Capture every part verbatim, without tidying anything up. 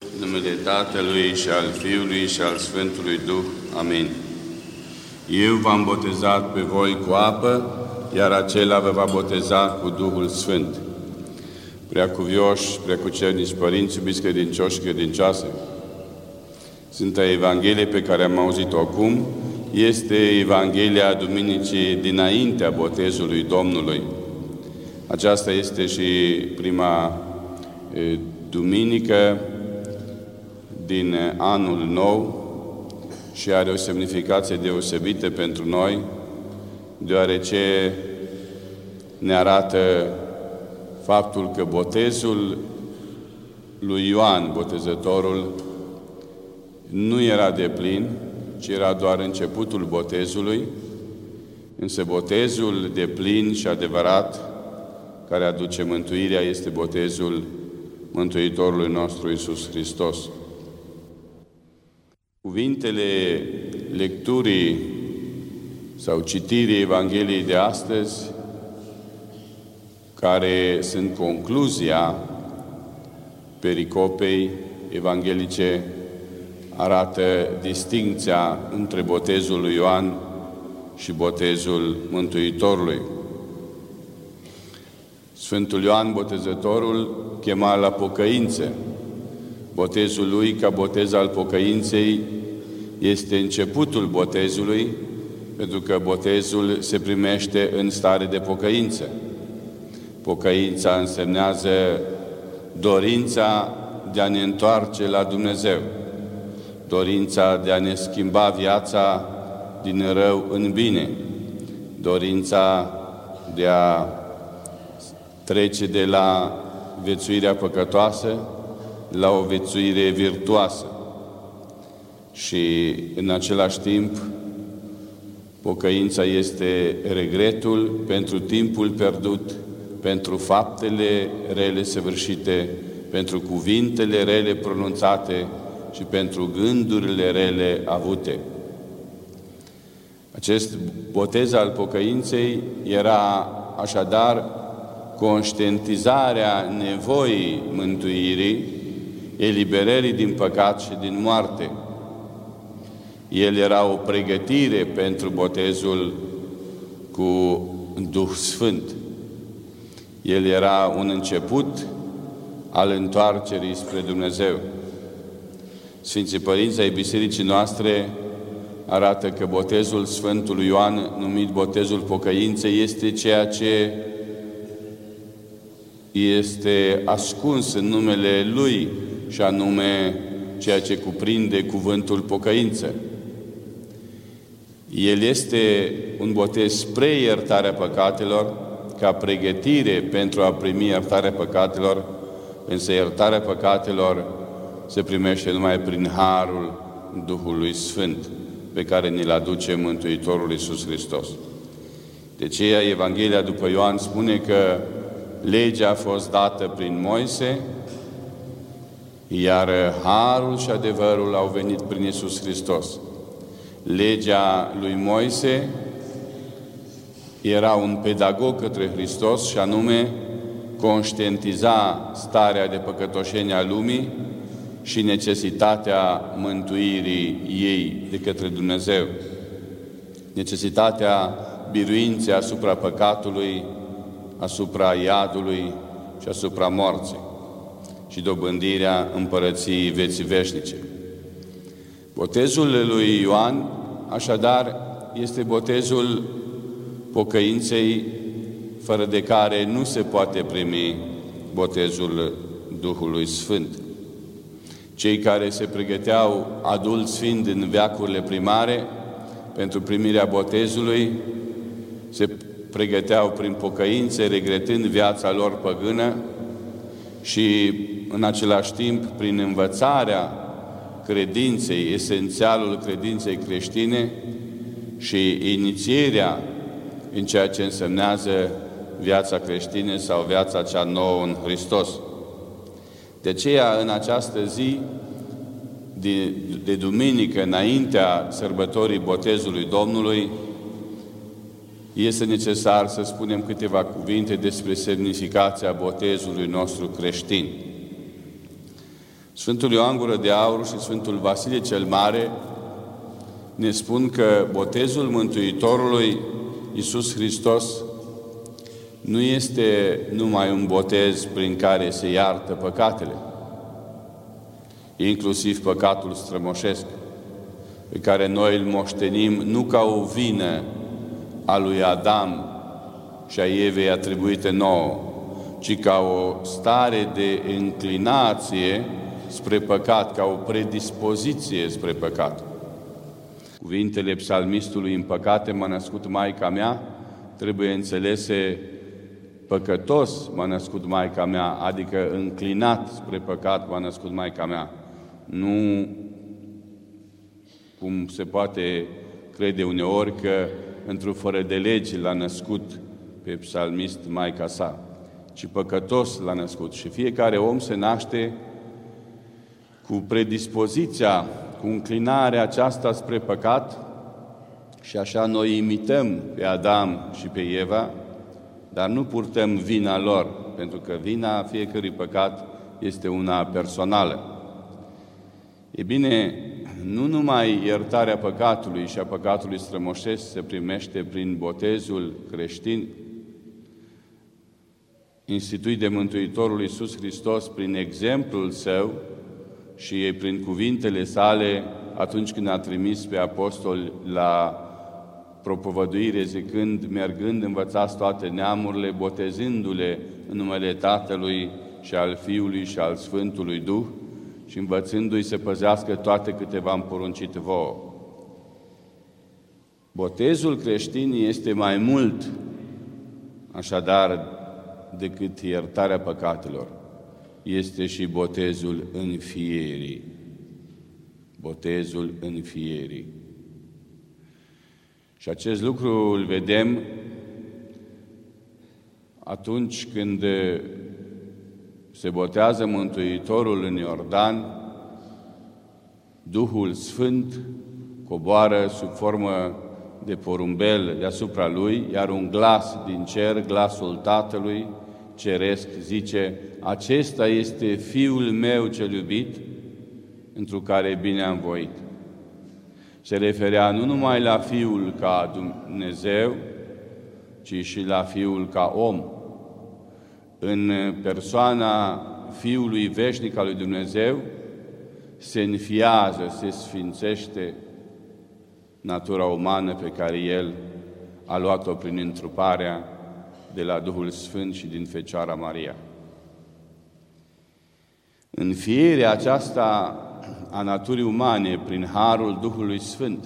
În numele Tatălui și al Fiului și al Sfântului Duh. Amin. Eu v-am botezat pe voi cu apă, iar acela vă va boteza cu Duhul Sfânt. Preacuvioși, preacucernici părinți, iubiți credincioși și credincioase, Sfânta Evanghelie pe care am auzit-o acum este Evanghelia Duminicii dinaintea botezului Domnului. Aceasta este și prima e, duminică din anul nou și are o semnificație deosebită pentru noi, deoarece ne arată faptul că botezul lui Ioan Botezătorul nu era deplin, ci era doar începutul botezului, însă botezul deplin și adevărat care aduce mântuirea este botezul Mântuitorului nostru Iisus Hristos. Cuvintele lecturii sau citirii Evangheliei de astăzi, care sunt concluzia pericopei evanghelice, arată distincția între botezul lui Ioan și botezul Mântuitorului. Sfântul Ioan Botezătorul chema la pocăință. Botezul lui, ca botez al pocăinței, este începutul botezului, pentru că botezul se primește în stare de pocăință. Pocăința însemnează dorința de a ne întoarce la Dumnezeu, dorința de a ne schimba viața din rău în bine, dorința de a trece de la viețuirea păcătoasă la o viețuire virtuoasă. Și în același timp, pocăința este regretul pentru timpul pierdut, pentru faptele rele săvârșite, pentru cuvintele rele pronunțate și pentru gândurile rele avute. Acest botez al pocăinței era așadar conștientizarea nevoii mântuirii, eliberării din păcat și din moarte. El era o pregătire pentru botezul cu Duh Sfânt. El era un început al întoarcerii spre Dumnezeu. Sfinții Părinți ai Bisericii noastre arată că botezul Sfântului Ioan, numit botezul pocăinței, este ceea ce este ascuns în numele Lui, și anume ceea ce cuprinde cuvântul pocăință. El este un botez spre iertarea păcatelor, ca pregătire pentru a primi iertarea păcatelor, însă iertarea păcatelor se primește numai prin harul Duhului Sfânt, pe care ni-l aduce Mântuitorul Iisus Hristos. De aceea, Evanghelia după Ioan spune că legea a fost dată prin Moise, iar harul și adevărul au venit prin Iisus Hristos. Legea lui Moise era un pedagog către Hristos și anume conștientiza starea de păcătoșenie a lumii și necesitatea mântuirii ei de către Dumnezeu, necesitatea biruinței asupra păcatului, asupra iadului și asupra morții și dobândirea împărăției vieții veșnice. Botezul lui Ioan, așadar, este botezul pocăinței, fără de care nu se poate primi botezul Duhului Sfânt. Cei care se pregăteau adulți fiind în veacurile primare pentru primirea botezului, se pregăteau prin pocăință, regretând viața lor păgână și în același timp prin învățarea credinței, esențialul credinței creștine și inițierea în ceea ce însemnează viața creștină sau viața cea nouă în Hristos. De aceea, în această zi de, de duminică, înaintea sărbătorii botezului Domnului, este necesar să spunem câteva cuvinte despre semnificația botezului nostru creștin. Sfântul Ioan Gură de Aur și Sfântul Vasile cel Mare ne spun că botezul Mântuitorului Iisus Hristos nu este numai un botez prin care se iartă păcatele, inclusiv păcatul strămoșesc, pe care noi îl moștenim nu ca o vină a lui Adam și a Evei atribuite nouă, ci ca o stare de înclinație spre păcat, ca o predispoziție spre păcat. Cuvintele psalmistului: în păcate m-a născut Maica mea, trebuie înțelese: păcătos m-a născut Maica mea, adică înclinat spre păcat m-a născut Maica mea. Nu cum se poate crede uneori că într-o fără de legi l-a născut pe psalmist Maica sa, ci păcătos l-a născut. Și fiecare om se naște cu predispoziția, cu înclinarea aceasta spre păcat, și așa noi imităm pe Adam și pe Eva, dar nu purtăm vina lor, pentru că vina fiecărui păcat este una personală. E bine, nu numai iertarea păcatului și a păcatului strămoșesc se primește prin botezul creștin instituit de Mântuitorul Iisus Hristos prin exemplul Său și prin cuvintele Sale atunci când a trimis pe apostoli la propovăduire, zicând: mergând, învățați toate neamurile, botezându-le în numele Tatălui și al Fiului și al Sfântului Duh și învățându-i să păzească toate câte v-am poruncit vouă. Botezul creștin este mai mult, așadar, decât iertarea păcatelor. Este și botezul înfierii. Botezul înfierii. Și acest lucru îl vedem atunci când se botează Mântuitorul în Iordan, Duhul Sfânt coboară sub formă de porumbel deasupra lui, iar un glas din cer, glasul Tatălui Ceresc, zice: acesta este Fiul meu cel iubit, întru care bine am voit. Se referea nu numai la Fiul ca Dumnezeu, ci și la Fiul ca om. În persoana Fiului veșnic al lui Dumnezeu se înfiază, se sfințește natura umană pe care El a luat-o prin întruparea de la Duhul Sfânt și din Fecioara Maria. Înfierea aceasta a naturii umane prin harul Duhului Sfânt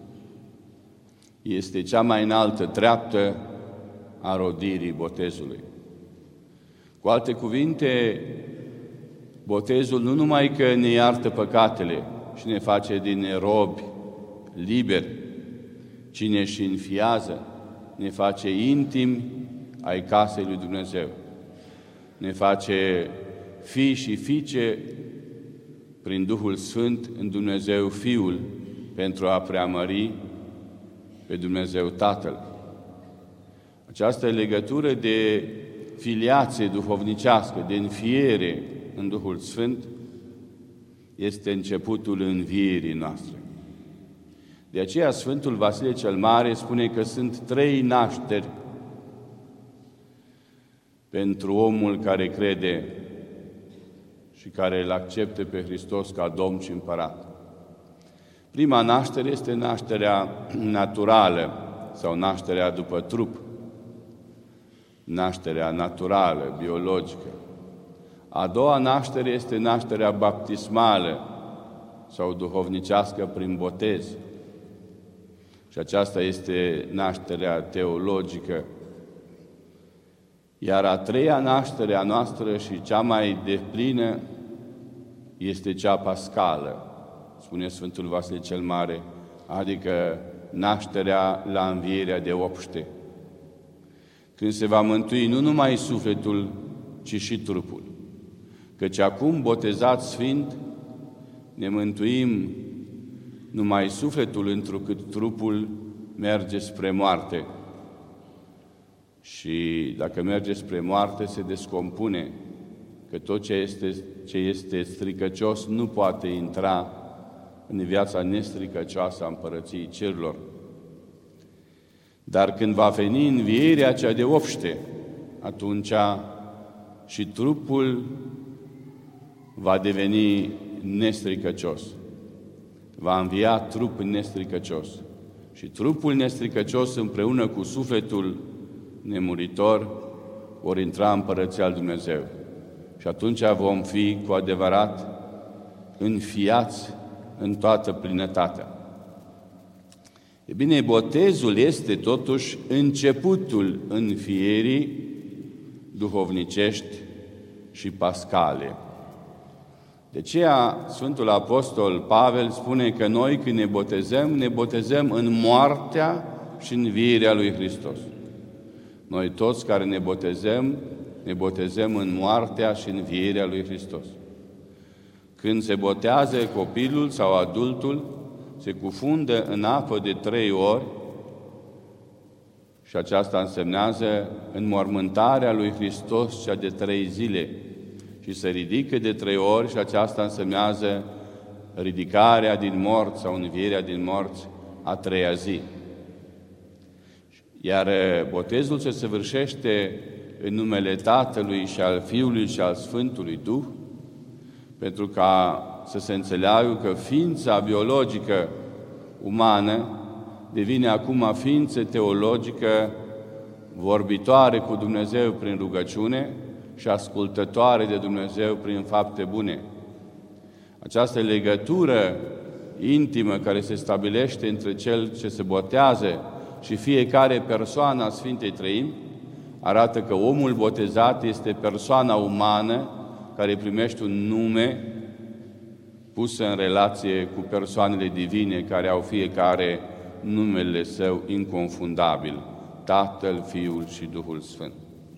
este cea mai înaltă treaptă a rodirii botezului. Cu alte cuvinte, botezul nu numai că ne iartă păcatele și ne face din robi liberi, ci ne și înfiază, ne face intimi ai casei lui Dumnezeu. Ne face fii și fiice prin Duhul Sfânt în Dumnezeu Fiul, pentru a preamări pe Dumnezeu Tatăl. Această legătură de filiație duhovnicească, de înfiere în Duhul Sfânt, este începutul învierii noastre. De aceea Sfântul Vasile cel Mare spune că sunt trei nașteri pentru omul care crede și care îl accepte pe Hristos ca Domn și Împărat. Prima naștere este nașterea naturală sau nașterea după trup, nașterea naturală, biologică. A doua naștere este nașterea baptismală sau duhovnicească prin botez. Și aceasta este nașterea teologică. Iar a treia naștere a noastră și cea mai deplină este cea pascală, spune Sfântul Vasile cel Mare, adică nașterea la învierea de obște. Când se va mântui nu numai sufletul, ci și trupul. Căci acum, botezați sfânt, ne mântuim numai sufletul, întrucât trupul merge spre moarte. Și dacă merge spre moarte, se descompune, că tot ce este, ce este stricăcios nu poate intra în viața nestricăcioasă a împărăției cerurilor. Dar când va veni învierea cea de obște, atunci și trupul va deveni nestricăcios. Va învia trup nestricăcios. Și trupul nestricăcios împreună cu sufletul nemuritor vor intra în împărăția lui Dumnezeu. Și atunci vom fi cu adevărat înfiați în toată plinătatea. E bine, botezul este totuși începutul înfierii duhovnicești și pascale. De aceea Sfântul Apostol Pavel spune că noi când ne botezăm, ne botezăm în moartea și învierea lui Hristos. Noi toți care ne botezăm, ne botezăm în moartea și învierea lui Hristos. Când se botează copilul sau adultul, se cufundă în apă de trei ori și aceasta însemnează înmormântarea lui Hristos cea de trei zile și se ridică de trei ori și aceasta însemnează ridicarea din morți sau învierea din morți a treia zi. Iar botezul se săvârșește în numele Tatălui și al Fiului și al Sfântului Duh, pentru ca să se înțeleagă că ființa biologică umană devine acum ființă teologică vorbitoare cu Dumnezeu prin rugăciune și ascultătoare de Dumnezeu prin fapte bune. Această legătură intimă care se stabilește între cel ce se botează și fiecare persoană a Sfintei Treimi arată că omul botezat este persoana umană care primește un nume pus în relație cu persoanele divine care au fiecare numele său inconfundabil, Tatăl, Fiul și Duhul Sfânt.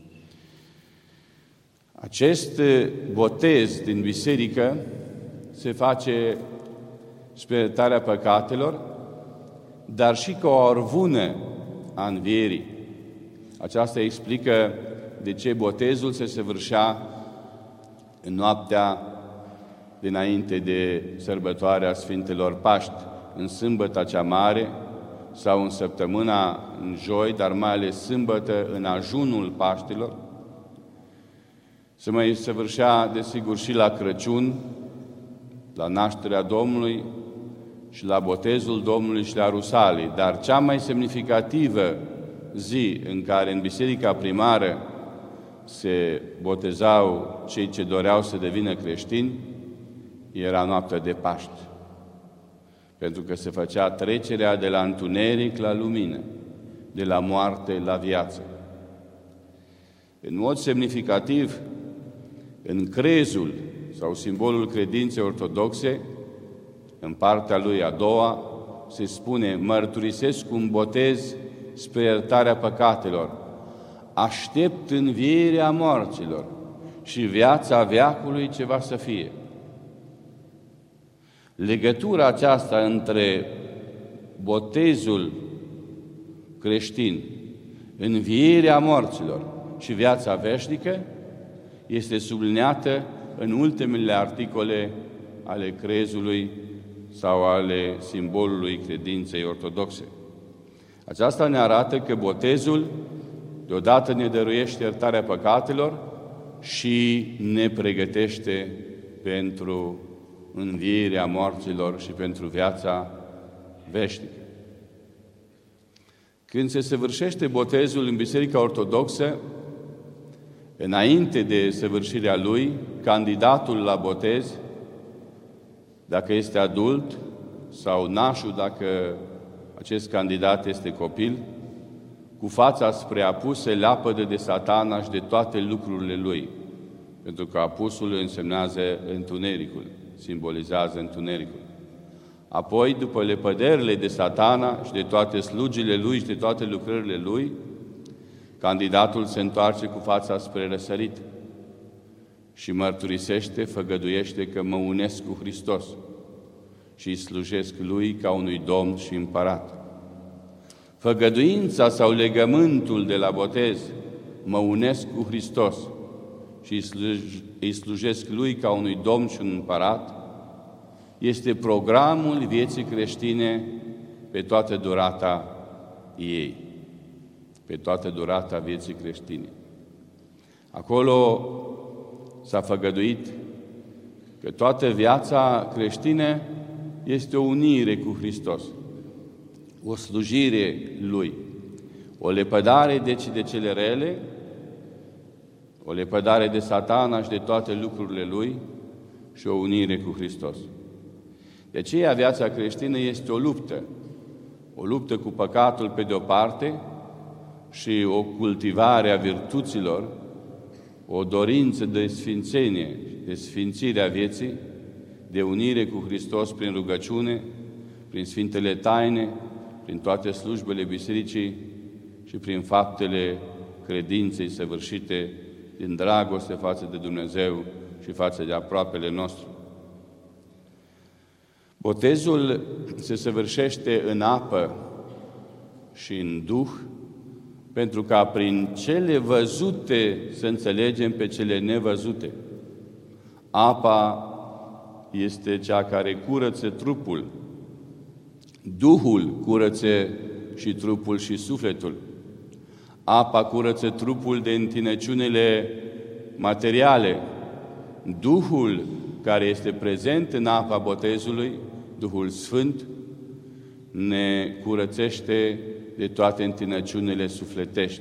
Acest botez din biserică se face spre iertarea păcatelor, dar și ca o arvună a învierii. Aceasta explică de ce botezul se săvârșea în noaptea dinainte de sărbătoarea Sfintelor Paști, în sâmbăta cea mare sau în săptămâna în joi, dar mai ales sâmbătă în ajunul Paștilor. Se mai săvârșea, desigur, și la Crăciun, la nașterea Domnului și la botezul Domnului și la Rusalii. Dar cea mai semnificativă zi în care în biserica primară se botezau cei ce doreau să devină creștini era noaptea de Paști, pentru că se făcea trecerea de la întuneric la lumină, de la moarte la viață. În mod semnificativ, în crezul sau simbolul credinței ortodoxe, în partea lui a doua, se spune: mărturisesc un botez spre iertarea păcatelor, aștept învierea morților și viața veacului ce va să fie. Legătura aceasta între botezul creștin, învierea morților și viața veșnică este subliniată în ultimele articole ale crezului sau ale simbolului credinței ortodoxe. Aceasta ne arată că botezul deodată ne dăruiește iertarea păcatelor și ne pregătește pentru învierea morților și pentru viața veșnică. Când se săvârșește botezul în Biserica Ortodoxă, înainte de săvârșirea lui, candidatul la botez, dacă este adult, sau nașul, dacă acest candidat este copil, cu fața spre apus se leapădă de Satana și de toate lucrurile lui, pentru că apusul însemnează întunericul, simbolizează întunericul. Apoi, după lepăderile de Satana și de toate slugile lui și de toate lucrările lui, candidatul se întoarce cu fața spre răsărit și mărturisește, făgăduiește că mă unesc cu Hristos și îi slujesc lui ca unui Domn și Împărat. Făgăduința sau legământul de la botez, mă unesc cu Hristos și îi slujesc Lui ca unui Domn și un împărat, este programul vieții creștine pe toată durata ei, pe toată durata vieții creștine. Acolo s-a făgăduit că toată viața creștină este o unire cu Hristos, o slujire Lui, o lepădare deci de cele rele, o lepădare de Satana și de toate lucrurile lui și o unire cu Hristos. De aceea viața creștină este o luptă, o luptă cu păcatul pe de-o parte și o cultivare a virtuților, o dorință de sfințenie, de sfințire a vieții, de unire cu Hristos prin rugăciune, prin Sfintele Taine, prin toate slujbele Bisericii și prin faptele credinței săvârșite din dragoste față de Dumnezeu și față de aproapele nostru. Botezul se săvârșește în apă și în Duh, pentru ca prin cele văzute să înțelegem pe cele nevăzute. Apa este cea care curăță trupul, Duhul curăță și trupul și sufletul. Apa curăță trupul de întinăciunile materiale. Duhul care este prezent în apa botezului, Duhul Sfânt, ne curățește de toate întinăciunile sufletești.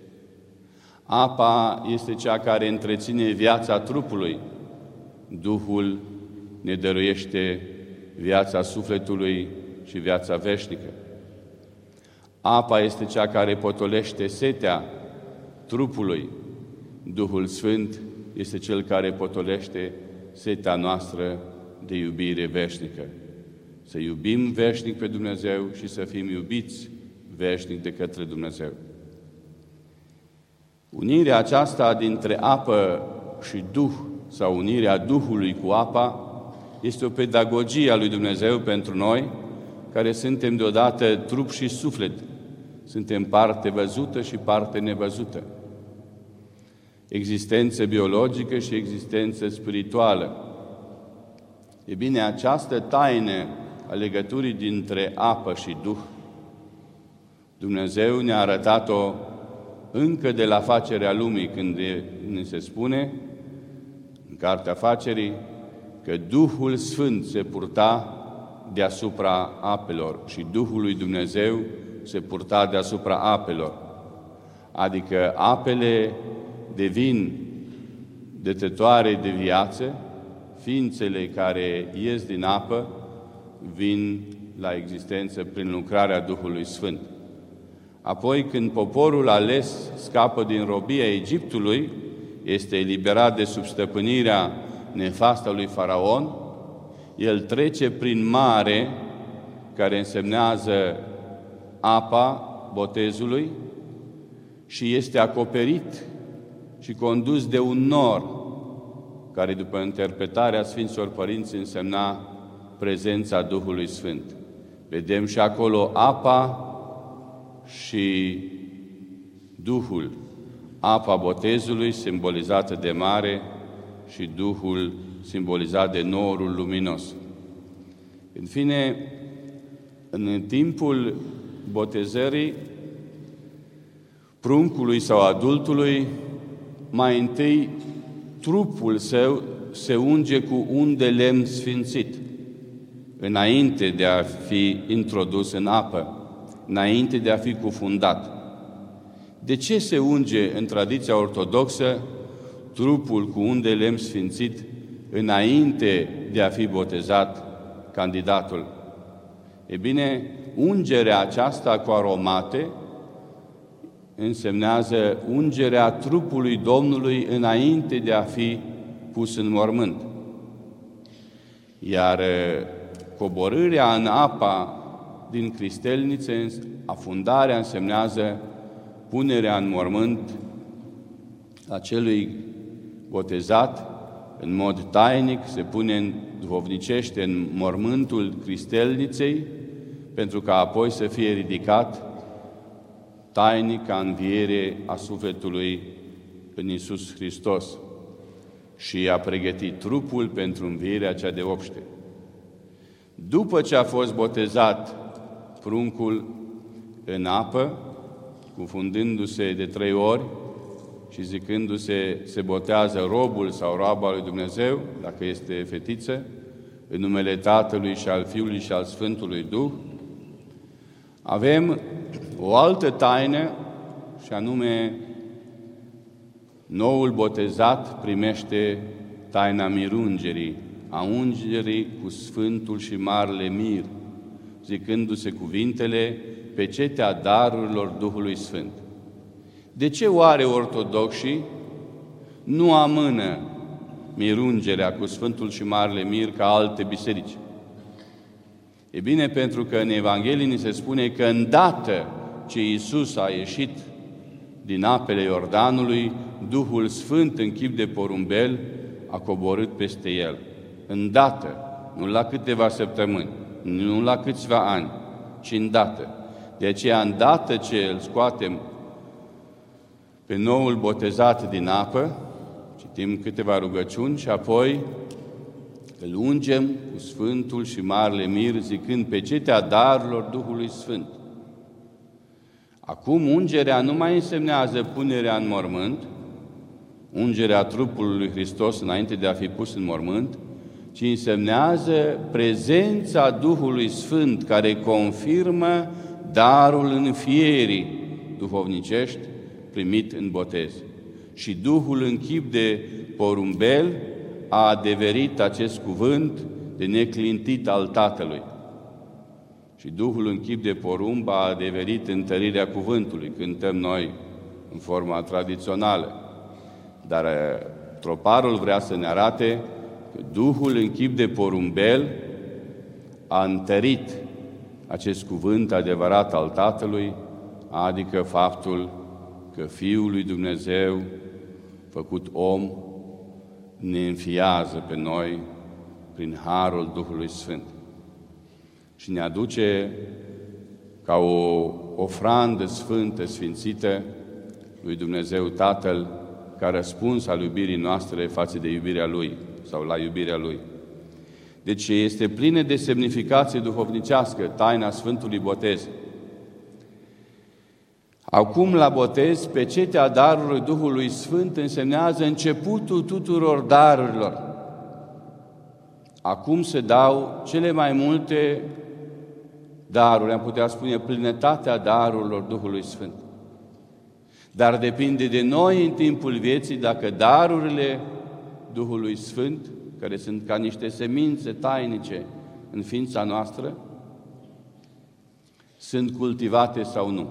Apa este cea care întreține viața trupului. Duhul ne dăruiește viața sufletului și viața veșnică. Apa este cea care potolește setea trupului. Duhul Sfânt este Cel care potolește setea noastră de iubire veșnică. Să iubim veșnic pe Dumnezeu și să fim iubiți veșnic de către Dumnezeu. Unirea aceasta dintre apă și Duh, sau unirea Duhului cu apa, este o pedagogie a lui Dumnezeu pentru noi, care suntem deodată trup și suflet. Suntem parte văzută și parte nevăzută. Existență biologică și existență spirituală. E bine, această taină a legăturii dintre apă și Duh, Dumnezeu ne-a arătat-o încă de la facerea lumii, când ne se spune în Cartea Facerii că Duhul Sfânt se purta deasupra apelor și Duhul lui Dumnezeu se purta deasupra apelor. Adică apele devin dătătoare de viață, ființele care ies din apă vin la existență prin lucrarea Duhului Sfânt. Apoi, când poporul ales scapă din robia Egiptului, este eliberat de sub stăpânirea nefastă a lui Faraon, el trece prin mare, care însemnează apa botezului, și este acoperit și condus de un nor, care, după interpretarea Sfinților Părinți, însemna prezența Duhului Sfânt. Vedem și acolo apa și Duhul. Apa botezului, simbolizată de mare, și Duhul, simbolizat de norul luminos. În fine, în timpul botezării pruncului sau adultului, mai întâi trupul său se unge cu un de lemn sfințit, înainte de a fi introdus în apă, înainte de a fi cufundat. De ce se unge în tradiția ortodoxă trupul cu un de lemn sfințit înainte de a fi botezat candidatul? E bine, ungerea aceasta cu aromate însemnează ungerea trupului Domnului înainte de a fi pus în mormânt. Iar coborârea în apa din cristelnițe, afundarea, însemnează punerea în mormânt a celui botezat în mod tainic, se pune în, duhovnicește în mormântul cristelniței, pentru ca apoi să fie ridicat tainic ca înviere a sufletului în Iisus Hristos. și i-a pregătit trupul pentru învierea cea de obște. După ce a fost botezat pruncul în apă, cufundându-se de trei ori și zicându-se, se botează robul sau roaba lui Dumnezeu, dacă este fetiță, în numele Tatălui și al Fiului și al Sfântului Duh, avem o altă taină, și anume noul botezat primește taina mirungerii, a ungerii cu Sfântul și Marele Mir, zicându-se cuvintele, pecetea darurilor Duhului Sfânt. De ce oare ortodoxii nu amână mirungerea cu Sfântul și Marele Mir ca alte biserici? E bine, pentru că în Evanghelie ni se spune că îndată ce Iisus a ieșit din apele Iordanului, Duhul Sfânt în chip de porumbel a coborât peste el. Îndată, nu la câteva săptămâni, nu la câțiva ani, ci îndată. De aceea, îndată ce îl scoatem pe noul botezat din apă, citim câteva rugăciuni și apoi îl ungem cu Sfântul și Marele Mir, zicând pecetea darurilor Duhului Sfânt. Acum, ungerea nu mai însemnează punerea în mormânt, ungerea trupului lui Hristos înainte de a fi pus în mormânt, ci însemnează prezența Duhului Sfânt care confirmă darul înfierii duhovnicești primit în botez. Și Duhul în chip de porumbel a adeverit acest cuvânt de neclintit al Tatălui. Și Duhul în chip de porumb a adeverit întărirea cuvântului, cântăm noi în forma tradițională. Dar troparul vrea să ne arate că Duhul în chip de porumbel a întărit acest cuvânt adevărat al Tatălui, adică faptul că Fiul lui Dumnezeu, făcut om, ne înfiază pe noi prin harul Duhului Sfânt și ne aduce ca o ofrandă sfântă, sfințită lui Dumnezeu Tatăl, ca răspuns al iubirii noastre față de iubirea Lui sau la iubirea Lui. Deci este plină de semnificație duhovnicească taina Sfântului Botez. Acum, la botez, pecetea darului Duhului Sfânt însemnează începutul tuturor darurilor. Acum se dau cele mai multe daruri, am putea spune plinătatea darurilor Duhului Sfânt. Dar depinde de noi în timpul vieții dacă darurile Duhului Sfânt, care sunt ca niște semințe tainice în ființa noastră, sunt cultivate sau nu.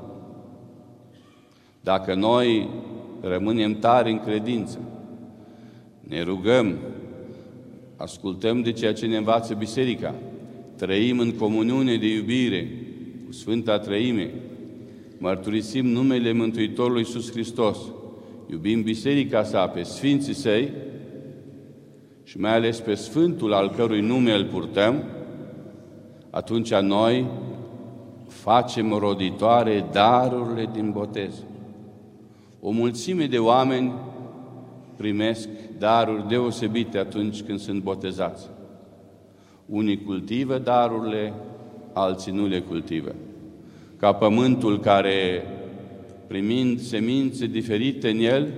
Dacă noi rămânem tari în credință, ne rugăm, ascultăm de ceea ce ne învață Biserica, trăim în comuniune de iubire cu Sfânta Treime, mărturisim numele Mântuitorului Iisus Hristos, iubim Biserica sa, pe Sfinții Săi și mai ales pe Sfântul al cărui nume îl purtăm, atunci noi facem roditoare darurile din botez. O mulțime de oameni primesc daruri deosebite atunci când sunt botezați. Unii cultivă darurile, alții nu le cultivă. Ca pământul care, primind semințe diferite în el,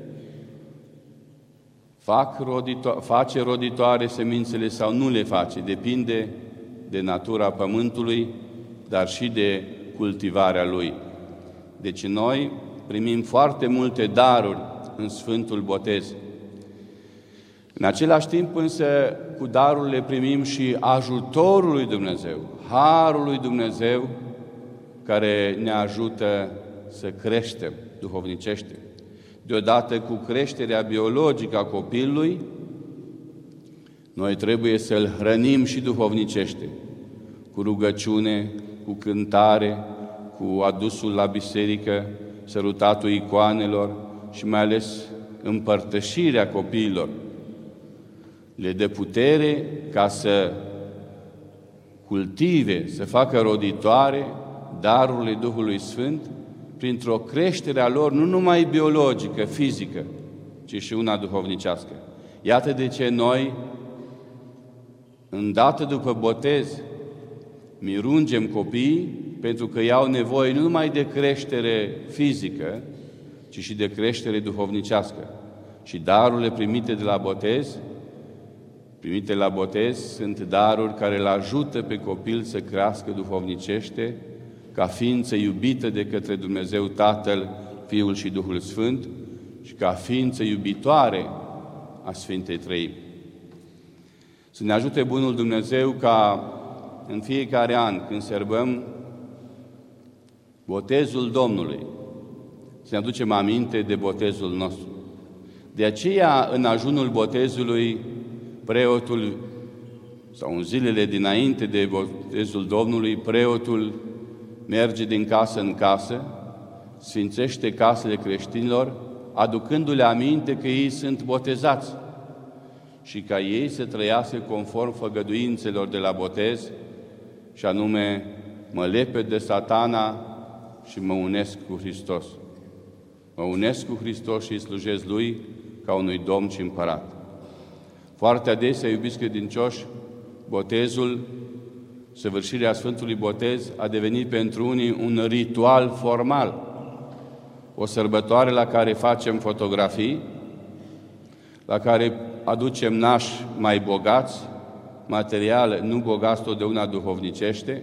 fac rodito- face roditoare semințele sau nu le face. Depinde de natura pământului, dar și de cultivarea lui. Deci noi primim foarte multe daruri în Sfântul Botez. În același timp însă, cu darurile primim și ajutorul lui Dumnezeu, harul lui Dumnezeu, care ne ajută să creștem duhovnicește. Deodată cu creșterea biologică a copilului, noi trebuie să-l hrănim și duhovnicește, cu rugăciune, cu cântare, cu adusul la biserică, sărutatul icoanelor și mai ales împărtășirea copiilor. Le dă putere ca să cultive, să facă roditoare darurile Duhului Sfânt printr-o creștere a lor nu numai biologică, fizică, ci și una duhovnicească. Iată de ce noi, îndată după botez, mirungem copiii, pentru că ei au nevoie nu numai de creștere fizică, ci și de creștere duhovnicească. Și darurile primite de la botez, primite la botez, sunt daruri care îl ajută pe copil să crească duhovnicește, ca ființă iubită de către Dumnezeu Tatăl, Fiul și Duhul Sfânt, și ca ființă iubitoare a Sfintei Trăimi. Să ne ajute Bunul Dumnezeu ca în fiecare an, când sărbăm botezul Domnului, să ne aducem aminte de botezul nostru. De aceea, în ajunul botezului, preotul, sau în zilele dinainte de botezul Domnului, preotul merge din casă în casă, sfințește casele creștinilor, aducându-le aminte că ei sunt botezați și ca ei să trăiască conform făgăduințelor de la botez, și anume, mă leped de Satana și mă unesc cu Hristos. Mă unesc cu Hristos și îi slujesc Lui ca unui Domn și Împărat. Foarte adesea, iubiți credincioși, botezul, săvârșirea Sfântului Botez a devenit pentru unii un ritual formal, o sărbătoare la care facem fotografii, la care aducem nași mai bogați, materiale nu bogați totdeauna duhovnicește,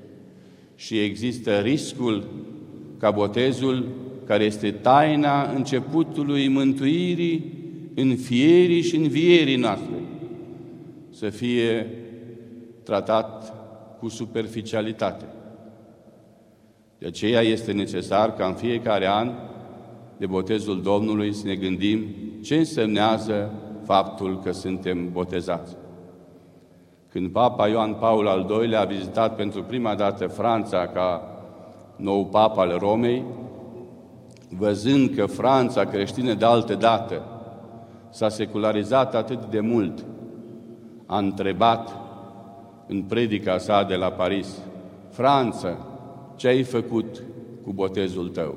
și există riscul ca botezul, care este taina începutului mântuirii, înfierii și învierii noastre, să fie tratat cu superficialitate. De aceea este necesar ca în fiecare an de botezul Domnului să ne gândim ce însemnează faptul că suntem botezați. Când Papa Ioan Paul al doilea a vizitat pentru prima dată Franța ca nou pap al Romei, văzând că Franța creștină de altă dată s-a secularizat atât de mult, a întrebat în predica sa de la Paris: Franță, ce ai făcut cu botezul tău?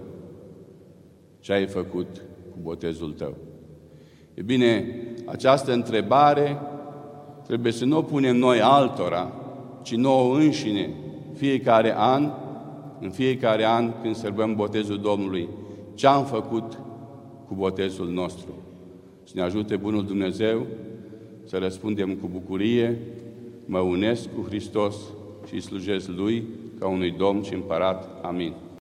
Ce ai făcut cu botezul tău? E bine, această întrebare trebuie să nu o punem noi altora, ci nouă înșine, fiecare an, în fiecare an când sărbăm botezul Domnului. Ce am făcut cu botezul nostru? Să ne ajute Bunul Dumnezeu să răspundem cu bucurie: mă unesc cu Hristos și îi slujesc Lui ca unui Domn și Împărat. Amin.